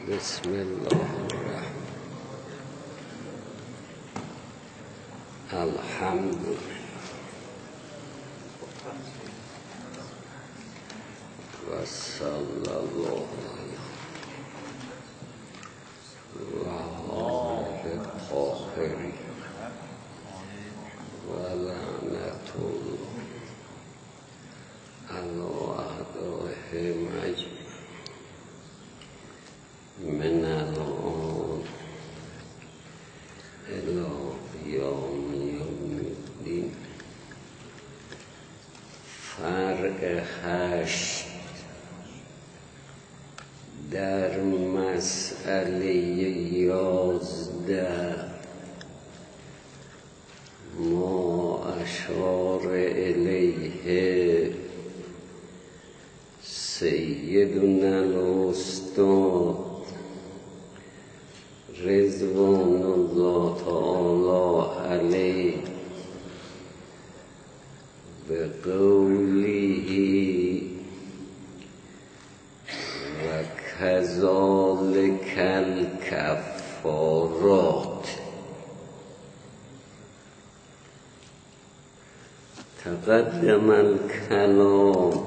بسم الله الرحمن الحمد و صلی الله و آله الطاهرین و لعنة الله علی اعدائهم اجمعین من الان الی یوم الدین. فرع 8 در مسئله 11 ما اشار الیه سیدنا الاستاد رضوان الله تعالی علیه به قوله و کذالک الکفارات. تقدم الکلام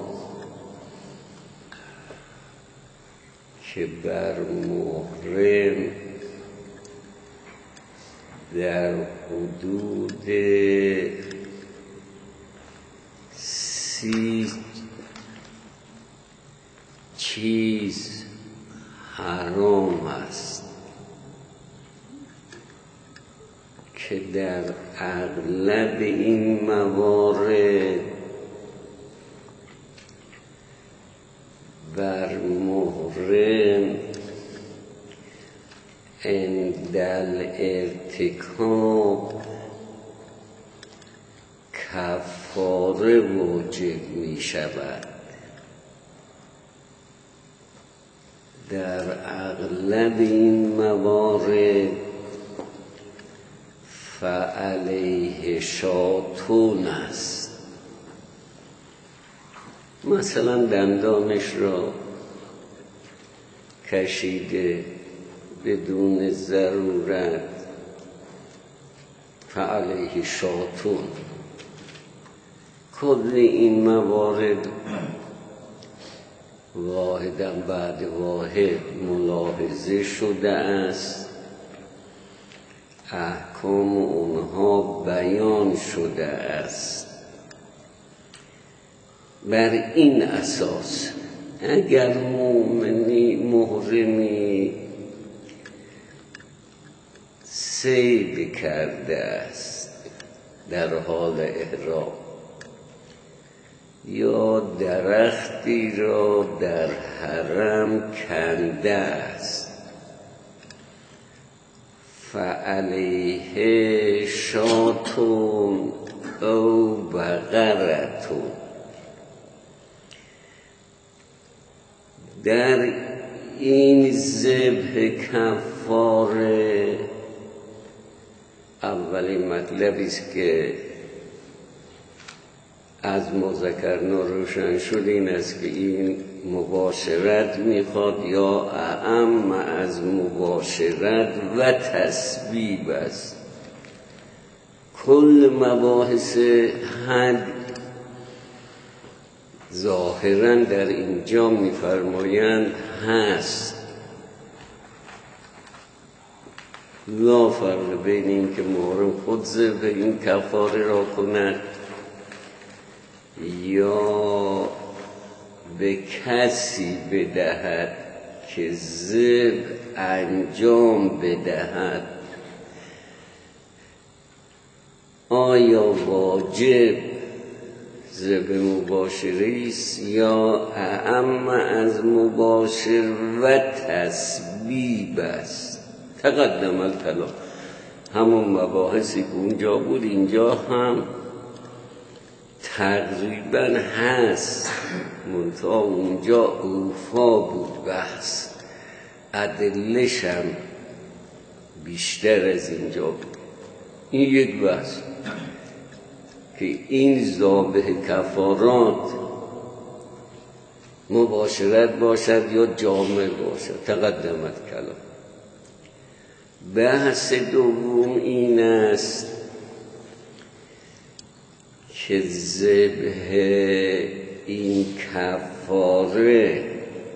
که بر محرم در حدود 30 چیز حرام است که در اغلب این موارد بر محرم عند الارتکاب کفاره واجب می شود. در اغلب این موارد فعلیه شاتون است. مثلا دندانش را کشیده بدون ضرورت، فعلیه شاتون. کل این موارد واحداً بعد واحد ملاحظه شده است، احکام اونها بیان شده است. بر این اساس اگر مؤمنی محرمی صید کرده است در حال احرام یا درختی را در حرم کنده است، فعلیه شاتون او بقرتون. در این ذبح کفاره اولین مطلبی است که از مذکرنا روشن شد این است که این مباشرت میخواد یا اعم از مباشرت و تسبیب است. کل مباحث حد ظاهراً در اینجا میفرمایند هست، لا فرق بین این که محرم خود ذبح این کفاره را کند یا به کسی بدهد که ذبح انجام بدهد. آیا واجب ذبح مباشری است یا اعم از مباشر و تسبیب است؟ تقدم الکلام، همون مباحثی که اونجا بود اینجا هم تقریبا هست، منتها اونجا اوفا بود بحث، ادلش هم بیشتر از اینجا بود. این یک بحث که این ذابح کفارات مباشرت باشد یا جامع باشد. تقدمت کلام. بحث دوم این است که ذبح این کفاره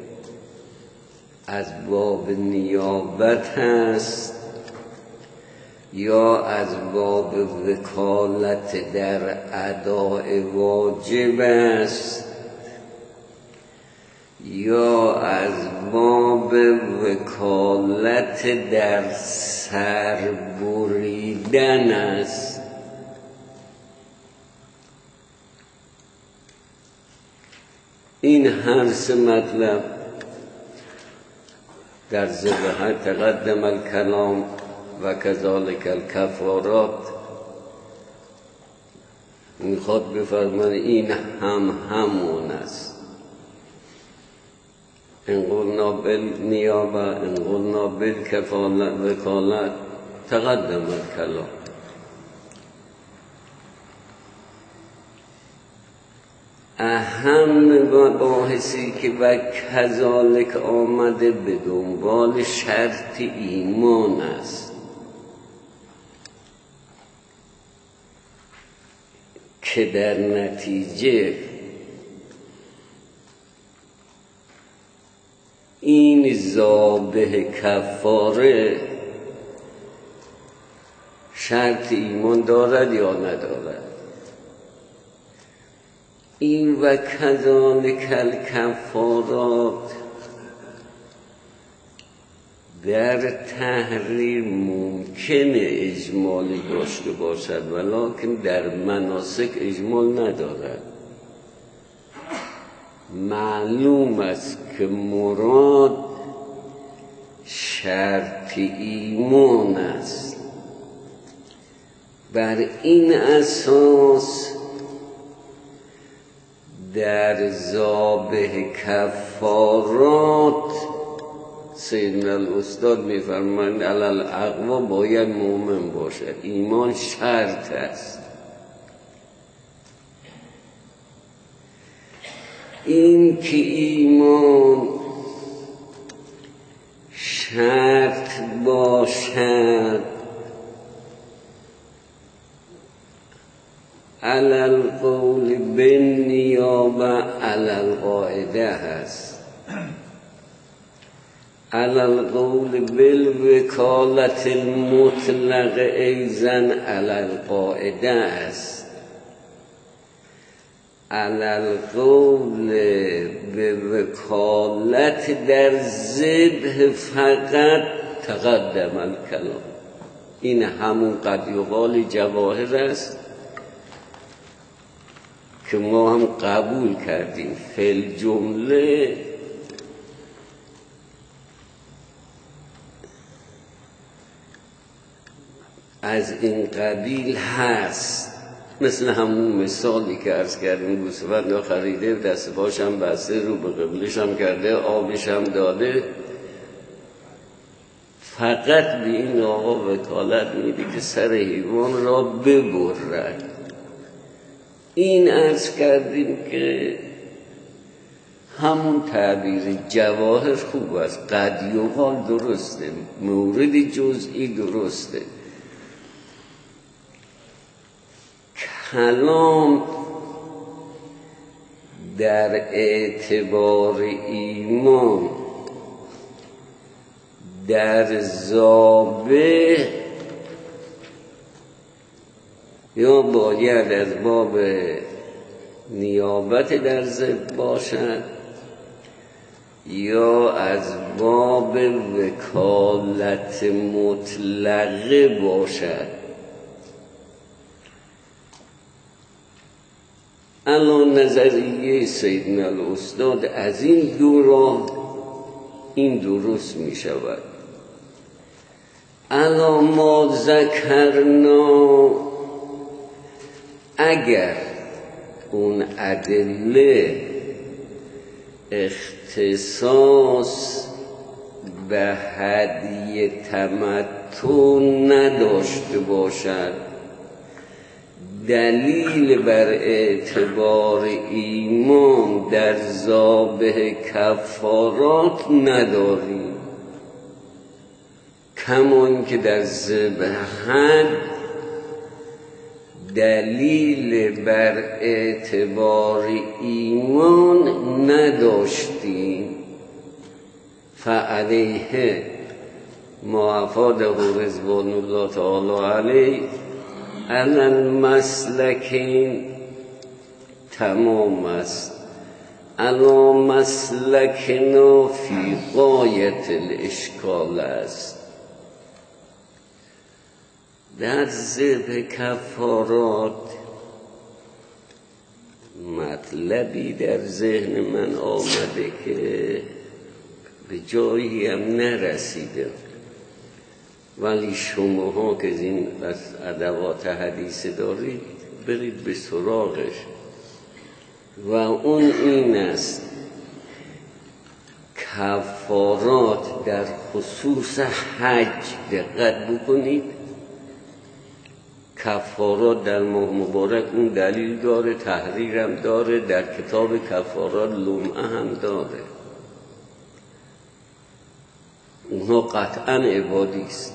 از باب نیابت هست یا از باب وکالت در اداء واجب است یا از باب وکالت در سر بریدن است. این هر سه مطلب در ذبح تقدم الکلام و کذالک الکفارات میخواد بفرماید این همون است. ان قلنا بالنیابه ان قلنا بالکفالت وکالت تقدم الکلام. اهم مباحثی که و کذالک آمده به دنبال شرط ایمان است که در نتیجه این ذابح کفاره شرط ایمان دارد یا ندارد. این و کذالک الکفارات در تحریر ممکنه اجمالی داشته باشد ولکن در مناسک اجمال ندارد. معلوم است که مراد شرط ایمان است. بر این اساس در ذابح کفارات سیدنا الاستاد میفرمایند علی الاقوا باید مؤمن باشد. ایمان شرط است. این که ایمان شرط باشد علی القول بالنیابه علی القاعده هست. علی القول بالوکالت المطلق ایضا علی القاعده است. علی القول به وکالت در ذبح فقط تقدم الکلام. این همون قد یقال جواهر است که ما هم قبول کردیم. فی جمله از این قبیل هست. مثل همون مثالی که عرض کردیم گوسفند خریده دست باشم بسته رو به قبلش هم کرده آبش هم داده فقط به این آقا وکالت میده که سر حیوان را ببرد. این عرض کردیم که همون تعبیر جواهر خوب است. قد یقال درسته، مورد جزئی درسته. کلام در اعتبار ایمان در ذابح یا باید از باب نیابت در ذبح باشد یا از باب وکالت مطلقه باشد. الان نظریه سیدنا الاستاد از این دو راه این درست می شود. الان ما ذکرنا اگر اون ادله اختصاص به هدی تمتع نداشته باشد دلیل بر اعتبار ایمان در ذابح کفارات نداریم، کما اینکه در ذبح حد دلیل بر اعتبار ایمان نداشتیم. فعلیه ما افاده رضوان الله تعالی علیه علی المسلکین تمام است. علی مسلکنا فی غایت الاشکال است. در ذبح کفارات مطلبی در ذهن من آمده که به جایی هم نرسیده، ولی شماها که این ادوات حدیث دارید برید به سراغش و اون این است: کفارات در خصوص حج دقت بکنید. کفارات در ماه مبارک اون دلیل داره، تحریرم داره، در کتاب کفارات لمعه هم داره. اونها قطعا عبادی است.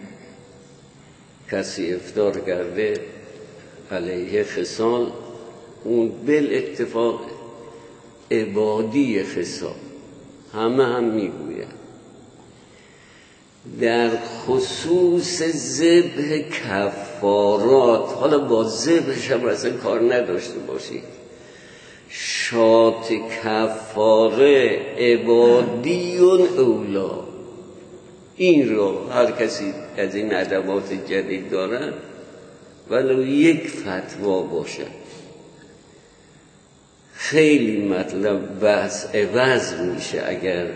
کسی افطار کرده علیه خصال، اون بالاتفاق عبادی خصال، همه هم میگوید. در خصوص ذبح کفارات، حالا با ذبحش هم اصلا کار نداشته باشید، شات کفاره عبادیون اولا، این رو هر کسی از این ادوات جدید دارن ولو یک فتوا باشه، خیلی مطلب بحث عوض میشه. اگر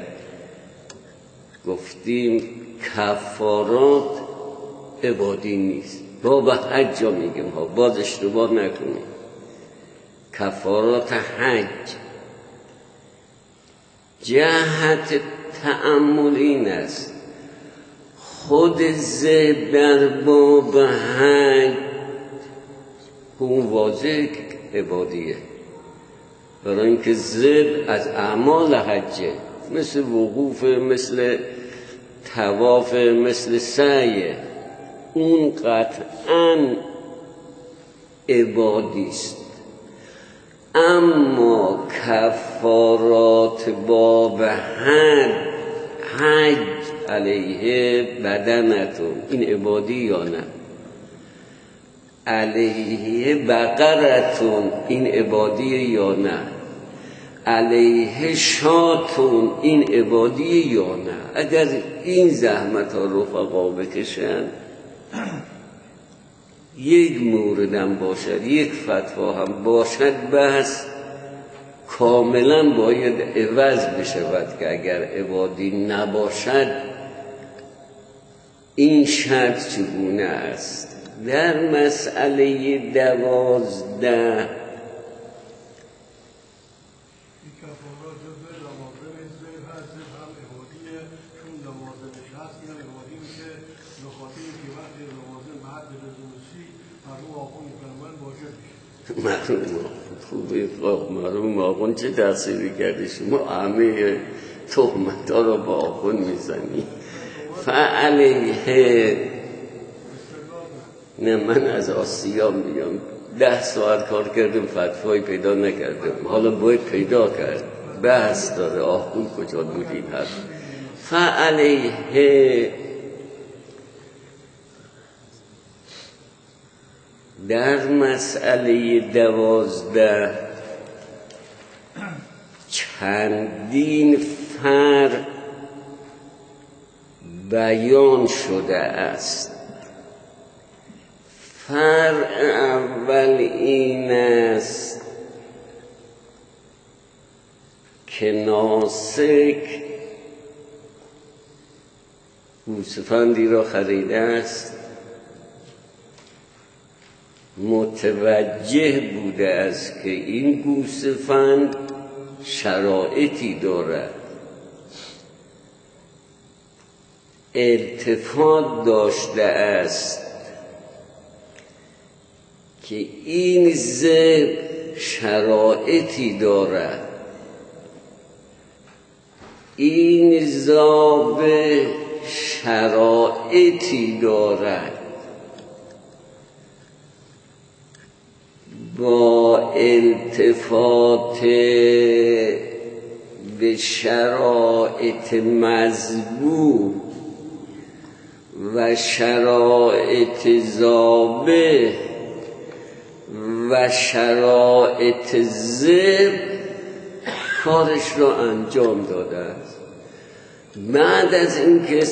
گفتیم کفارات عبادی نیست، با به حج ها میگیم ها، باز اشتباه نکنیم. کفارات حج جهت تأمل این است: خود ذبح در باب حج اون واضح عبادیه، برای اینکه ذبح از اعمال حجه، مثل وقوف، مثل طواف، مثل سعی، اون قطعاً عبادی است. اما کفارات باب حج علیه بدنتون، این عبادی یا نه؟ علیه بقرتون، این عبادی یا نه؟ علیه شاتون، این عبادی یا نه؟ اگر این زحمت ها رفقا بکشن، یک موردم باشد، یک فتوا هم باشد، بس کاملا باید عوض بشود که اگر عبادی نباشد این شرط چگونه است. در مسئله 12 معلوم آقون چه تأثیری کرده؟ شما همه تهمت ها رو با آقون میزنی. فعلیه نه، من از آسیا میگم 10 ساعت کار کردم فتوایی پیدا نکردم، حالا باید پیدا کرد. بحث داره آقون کجا بودین هست. فعلیه در مسئله 12 چندین فرق بیان شده است. فرق اول این است که ناسک گوسفندی را خریده است، متوجه بوده است که این گوسفند شرایطی دارد، التفات داشته است که این ذبح شرایطی دارد، این ذابح شرایطی دارد، با التفات به شرایط مذبوح و شرایط ذابح و شرایط ذبح کارش را انجام داده است. بعد از اینکه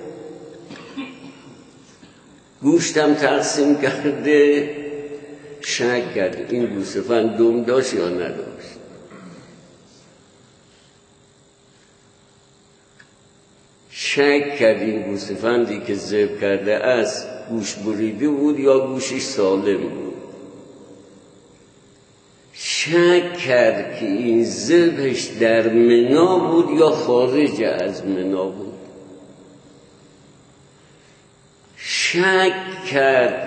گوشتم تقسیم کرده شک کرد این گوسفند دم داشت یا نداشت. شک کرد این گوسفندی که ذبح کرده است گوش بریده بود یا گوشش سالم بود. شک کرد که این ذبحش در منا بود یا خارج از منا بود. شک کرد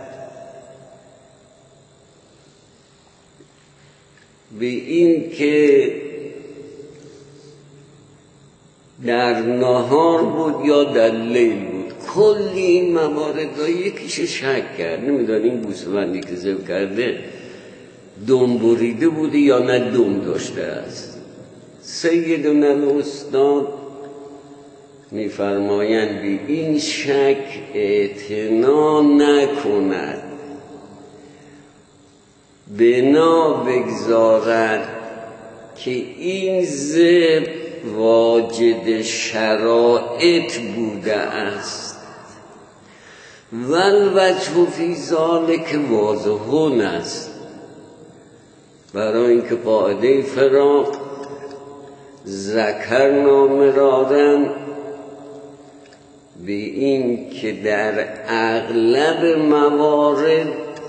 به این که در نهار بود یا در لیل بود. کلی این موارد را یکیش شک کرد. نمیدونه این گوسفندی که ذبح کرده دم بریده بوده یا نه دم داشته است. سیدنا الاستاد میفرمایند به این شک اعتنا نکند، بنا بگذارد که این ذبح واجد شرایط بوده است. والوجه فی ذلک واضح است. برای اینکه قاعده فراق ذکرنا مرارا به این که در اغلب موارد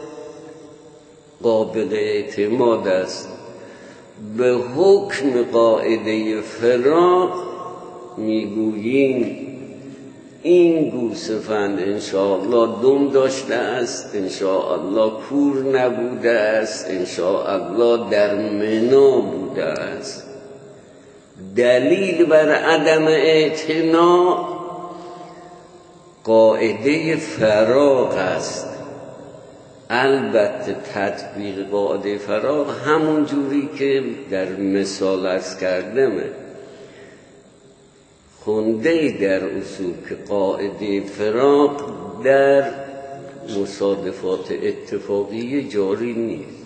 قابل اعتماد است. به حکم قاعده فراق میگوییم این گوسفند انشاءالله دم داشته است، انشاءالله کور نبوده است، انشاءالله در منا بوده است. دلیل بر عدم اعتنا قاعده فراق است. البته تطبیق قاعده فراق همون جوری که در مثال عرض کردمه خونده در اصول که قاعده فراق در مصادفات اتفاقی جاری نیست.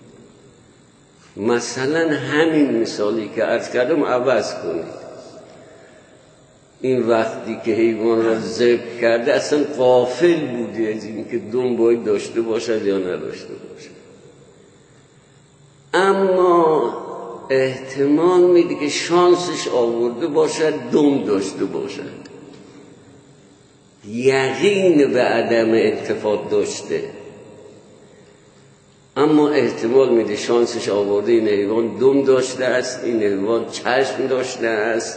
مثلا همین مثالی که عرض کردم عوض کنید. این وقتی که حیوان را ذبح کرده اصلا غافل بوده از این که دم باید داشته باشد یا نداشته باشد، اما احتمال میده که شانسش آورده باشد دم داشته باشد. یقین به عدم التفات داشته، اما احتمال میده شانسش آورده این حیوان دم داشته است، این حیوان چشم داشته است،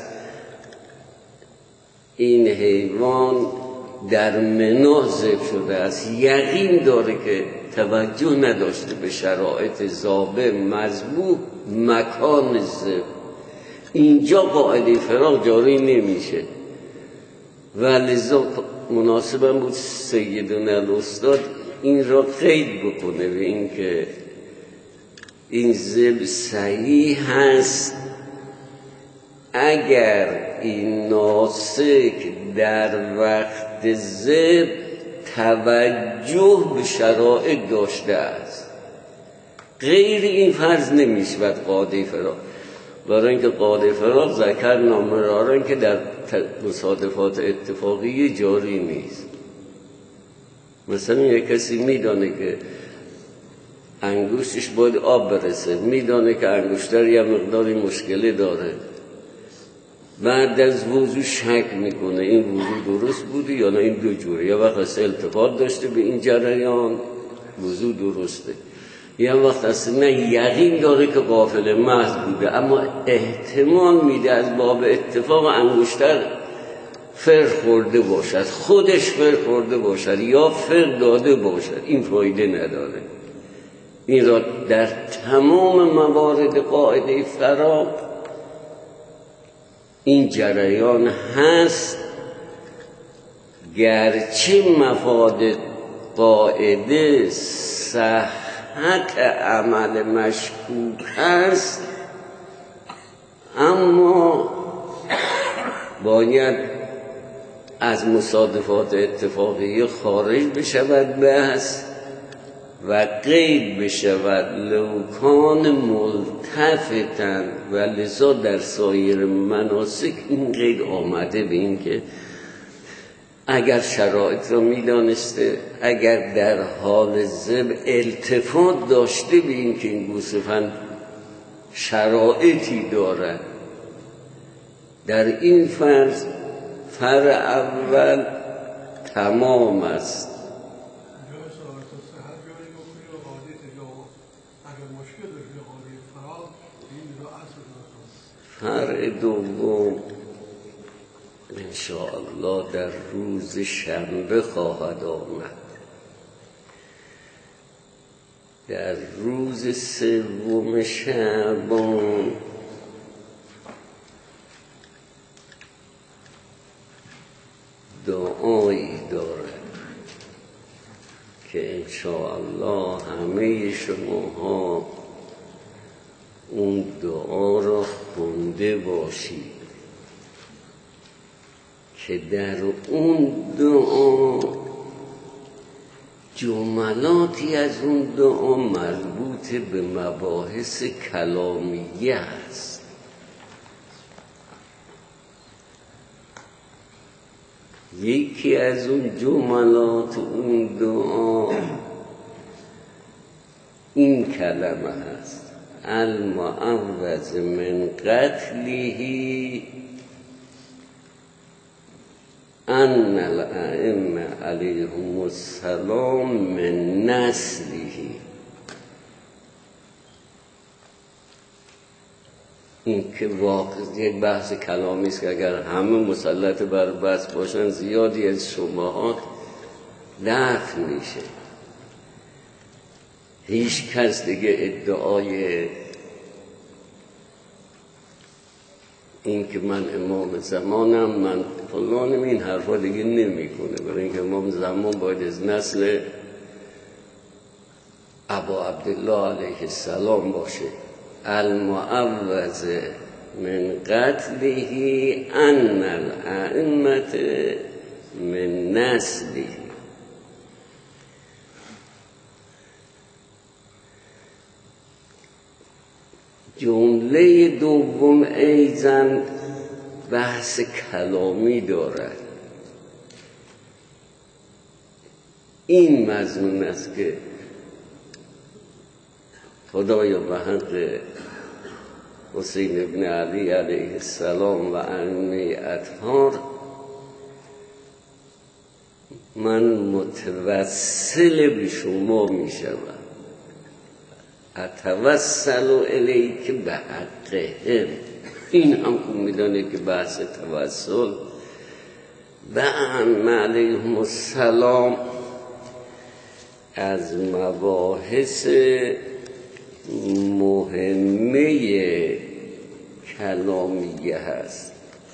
این حیوان در منا ذبح شده است. یقین داره که توجه نداشته به شرایط ذابح مذبوح مکان ذبح. اینجا قاعده فراق جاری نمیشه و لذا مناسبم بود سیدنا الاستاد این را قید بکنه به این که این ذبح صحیح هست اگر این ناسک در وقت ذبح توجه به شرایط داشته است. غیر این فرض نمیشود قاعده فراق. برای اینکه قاعده فراق ذکرنا مرارا که در مصادفات اتفاقی جاری نیست. مثلا یک کسی میدانه که انگشتش باید آب برسه، میدانه که انگشتر یه مقداری مشکلی داره، بعد از وضو شک میکنه این وضو درست بوده یا نه این دو جوره. یه وقت التفات داشته به این جریان وضو درسته، یه وقت اصلا یقین داره که غافل محض بوده، اما احتمال میده از باب اتفاق انگشتر فر خورده باشد، خودش فر خورده باشد یا فر داده باشد. این فایده نداره. این را در تمام موارد قاعده فرا این جریان هست، گرچه مفاد قاعده صحت عمل مشکوک هست، اما باید از مصادفات اتفاقی خارج بشود بحث و قید بشود لوکان ملتفتن، و لذا در سایر مناسک این قید آمده به این که اگر شرایط را میدانسته، اگر در حال ذبح التفات داشته به این که این گوسفند شرایطی دارد، در این فرض فرع اول تمام است. فرع دوم انشاءالله در روز شنبه خواهد آمد. در روز 3 شعبان دعایی دارد که انشاءالله همه شماها اون دعا را خونده باشید، که در اون دعا جملاتی از اون دعا مربوط به مباحث کلامیه است. یکی از اون جملات اون دعا این کلمه هست: المعوذ من قتله ان الائمه علیهم السلام من نسله. این که واقع یک بحث کلامی است که اگر همه مسلط بر بحث باشن زیادی از شبهات دفع میشه. هیچ کس دیگه ادعای این که من امام زمانم، من فلانم، این حرفا دیگه نمیکنه، برای اینکه امام زمان باید از نسل ابا عبدالله علیه السلام باشه. المعوذ من قتله ان الائمه من نسله. جمله دوم ایضاً بحث کلامی دارد. این مضمون است که خدایا به حق حسین ابن علی علیه السلام و ائمه اطهار من متوسل به شما می شوم، اتوسل الیک به حقهم. این هم خوب میدانه که بحث توسل به ائمه علیهم السلام از مباحث مهمه کلامیه هست.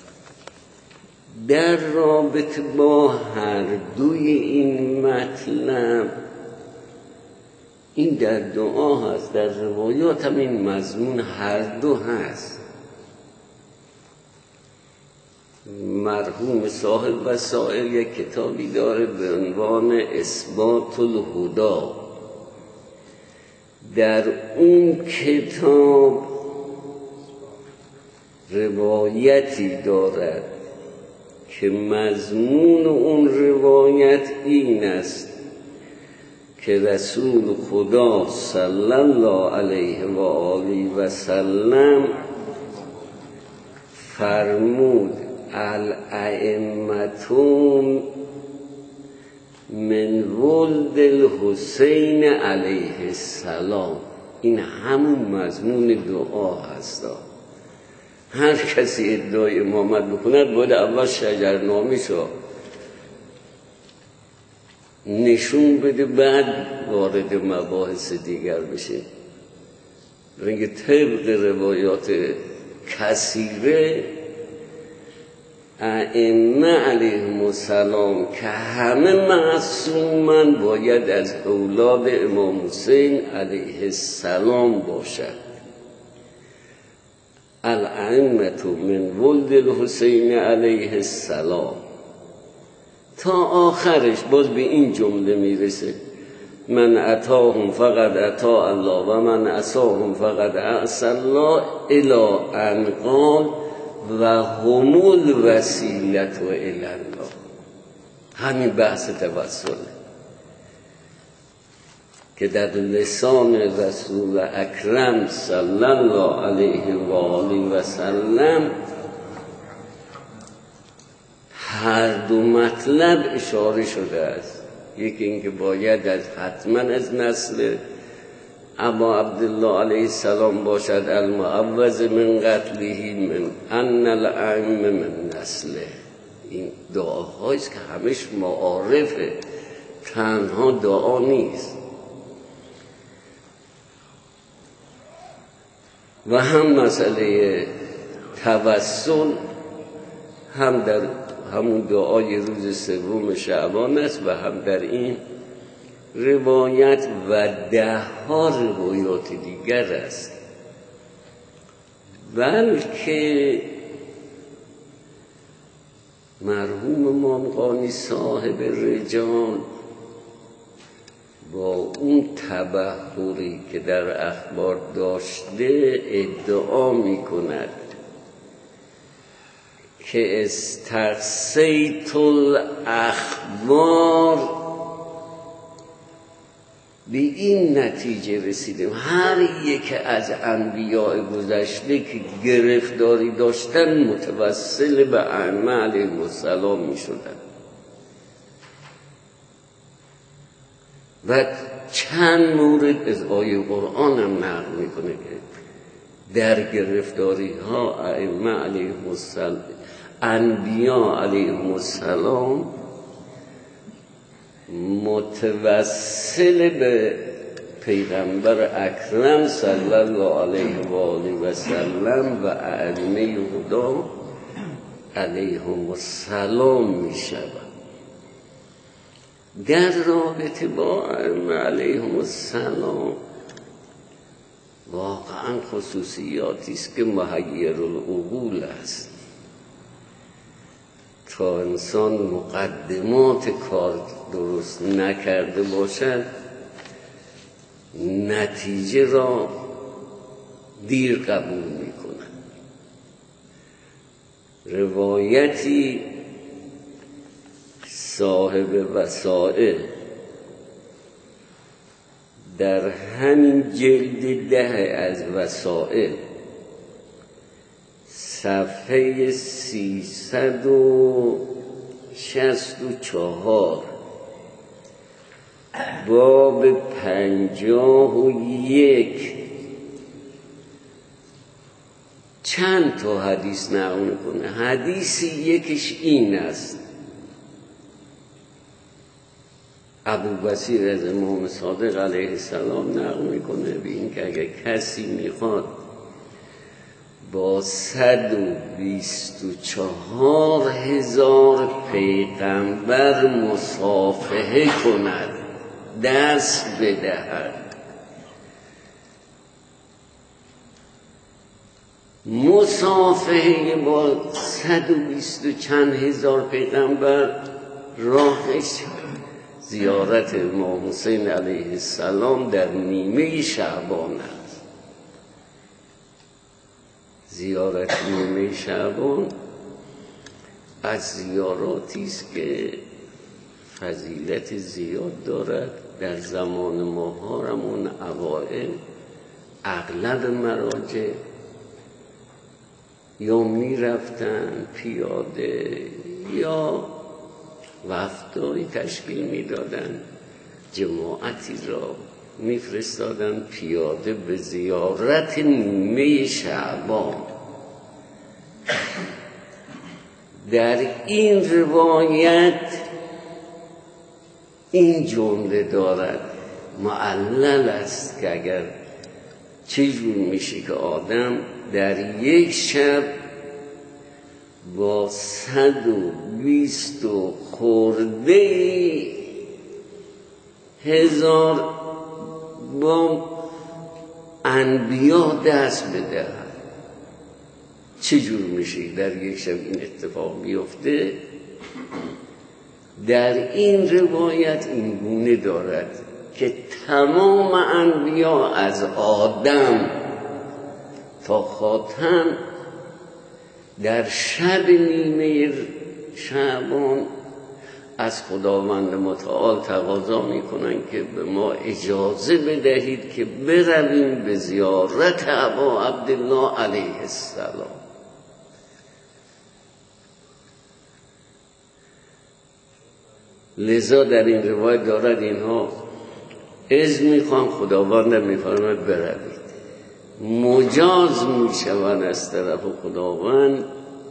در رابطه با هر دوی این مطلب این در دعا هست، در روایات هم این مضمون هر دو هست. مرحوم صاحب وسائل یک کتابی داره به عنوان اثبات الهدا. در اون کتاب روایتی دارد که مضمون اون روایت این است که رسول خدا صلی الله علیه و آله و سلم فرمود الائمة من ولد الحسین علیه السلام. این همون مضمون دعا هست. هر کسی ادعای امامت بکند باید اول شجرنامه شو نشون بده، بعد وارد مباحث دیگر بشه. رنگ طبق روایات کثیره ائمه علیهم السلام که همه معصومن باید از اولاد امام حسین علیه السلام باشد. الائمة من ولد الحسین علیه السلام تا آخرش باز به این جمله میرسه: من اتاهم فقد اطاع الله و من عصاهم فقد عصی الله الی ان قال و هم الوسیلة الی الله. همین بحث توسله که در لسان رسول اکرم صلی الله علیه و آله و سلم هر دو مطلب اشاره شده است. یکی اینکه باید حتما از نسل ابا عبدالله علیه السلام باشد، المعوذ من قتله من ان الائمه من نسله. این دعاهاییست که همش معارفه، تنها دعا نیست. و هم مسئله توسل هم در همون دعای روز سوم شعبان است و هم در این روایت و 10 روایات دیگر است. بلکه مرحوم امام قانی صاحب رجال با اون تبحری که در اخبار داشته ادعا می کند که استقصیت الاخبار، به این نتیجه رسیدم هر یک از انبیاء گذشته که گرفتاری داشتن متوسل به ائمه علیهم السلام می شدن. و چند مورد از آیه قرآن هم نقل می کنه که در گرفتاری ها ائمه علیهم السلام، انبیاء علیهم السلام متوسل به پیغمبر اکرم صلی الله علیه و آله و سلم و ائمه هدا علیهم السلام می شود. در رابطه با ائمه علیهم السلام واقعا خصوصیاتی است که محیر العقول است. تا انسان مقدمات کار درست نکرده باشد نتیجه را دیر قبول می‌کند. روایتی صاحب وسائل در همین جلد 10 از وسائل صفحه 364 باب 51 چند تا حدیث نقل میکنه. حدیثی یکیش این است: ابوبصیر از امام صادق علیه السلام نقل میکنه به این که اگر کسی میخواد با 124,000 پیغمبر مصافحه کند، دست بدهد، مصافحه با 120 چند هزار پیغمبر راهش زیارت امام حسین علیه السلام در نیمه شعبان است. زیارت نیمه شعبان از زیاراتی است که فضیلت زیاد دارد. در زمان ما هم اون اوائل اغلب مراجع یا می رفتن پیاده یا وفدایی تشکیل می دادن، جماعتی را می فرستادن پیاده به زیارت نیمه شعبان. در این روایت این جمله دارد معلل است که اگر چجور میشه که آدم در یک شب با 120 خورده هزار با انبیا دست بدهد، چجور میشه در یک شب این اتفاق بیفته؟ در این روایت این گونه دارد که تمام انبیا از آدم تا خاتم در شب نیمه شعبان از خداوند متعال تقاضا میکنن که به ما اجازه بدهید که برویم به زیارت ابا عبدالله علیه السلام. لذا در این روایت دارد اینها اذن میخوان، خداوند میفرماید بروید، مجاز میشوند از طرف خداوند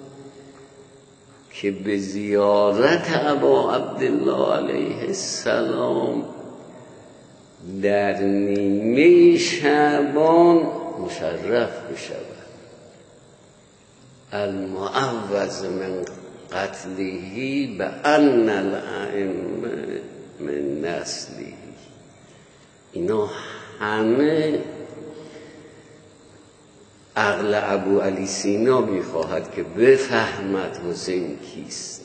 که به زیارت ابا عبدالله علیه السلام در نیمه شعبان مشرف بشود. المعوض من قتله به ان الائمه من نسله. اینا همه عقل ابو علی سینا میخواهد که بفهمد حسین کیست،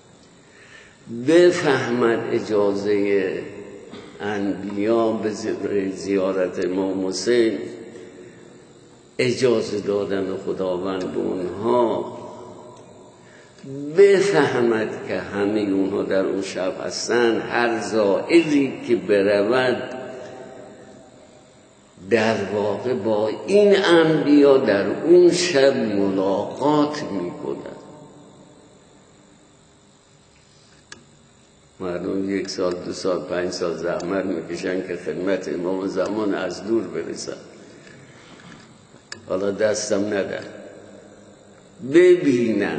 بفهمد اجازه انبیا به زیارت امام حسین، اجازه دادن خداوند به اونها، بفهمد که همه اونها در اون شب هستن. هر زائری که برود در واقع با این انبیا در اون شب ملاقات میکنند. مردم 1 سال 2 سال 5 سال زحمت میکشن که خدمت امام زمان از دور برسن، حالا دستم ندن ببینن.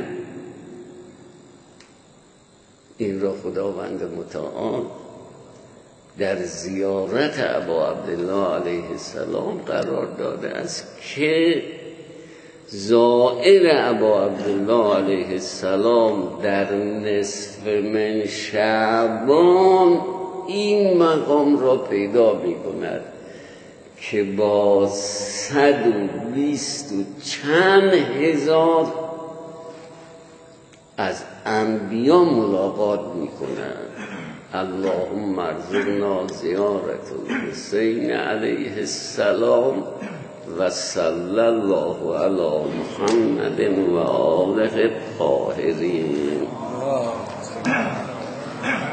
این را خداوند متعال در زیارت ابا عبدالله علیه السلام قرار داده است که زائر ابا عبدالله علیه السلام در نصف من شعبان این مقام را پیدا می کند که با 120 و چند هزار از انبیا ملاقات می کند. اللهم ارزقنا زیارت الحسین علیه السلام و صلی الله علی محمد و آله الطاهرین.